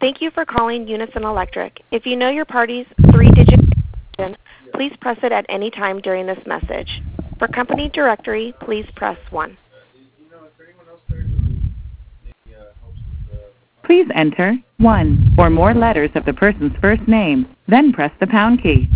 Thank you for calling Unison Electric. If you know your party's three-digit extension, please press it at any time during this message. For company directory, please press 1. Please enter 1 or more letters of the person's first name, then press the pound key.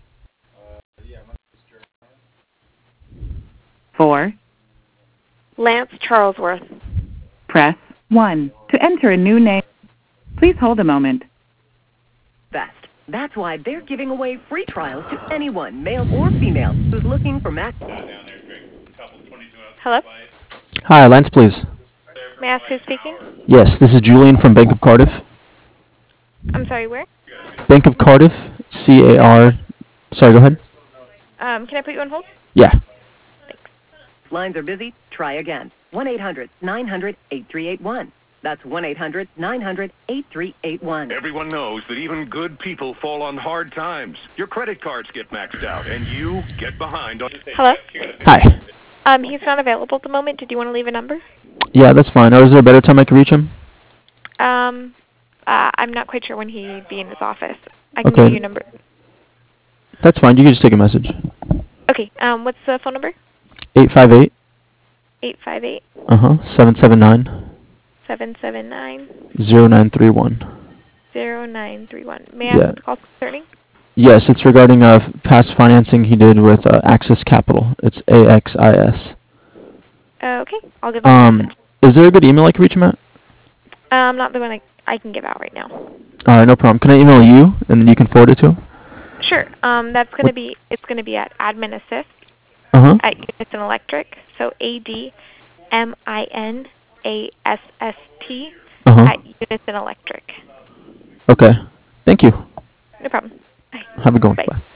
4. Lance Charlesworth. Press 1 to enter a new name. Please hold a moment. Best. That's why they're giving away free trials to anyone, male or female, who's looking for max. Hello? Hi, Lance, please. May I ask who's speaking? Yes, this is Julian from Bank of Cardiff. I'm sorry, where? Bank of Cardiff, C-A-R... Sorry, go ahead. Can I put you on hold? Yeah. Lines are busy. Try again. 1-800-900-8381. That's 1-800-900-8381. Everyone knows that even good people fall on hard times. Your credit cards get maxed out, and you get behind on... Hello? Hi. He's not available at the moment. Did you want to leave a number? Yeah, that's fine. Or is there a better time I can reach him? I'm not quite sure when he'd be in his office. I can Okay. give you a number. That's fine. You can just take a message. Okay, what's the phone number? 858. 858. 779. 779. 0931. 0931. May I ask what the call's concerning? Yes, it's regarding past financing he did with Axis Capital. It's AXIS. Okay, I'll give him a message. Is there a good email I can reach him at? Not the one I can give out right now. All right, no problem. Can I email you, and then you can forward it to him? Sure. That's going to be, it's going to be at admin assist at Unison Electric. So ADMINASST at Unison Electric. Okay. Thank you. No problem. Bye. Have a good one. Bye. Bye.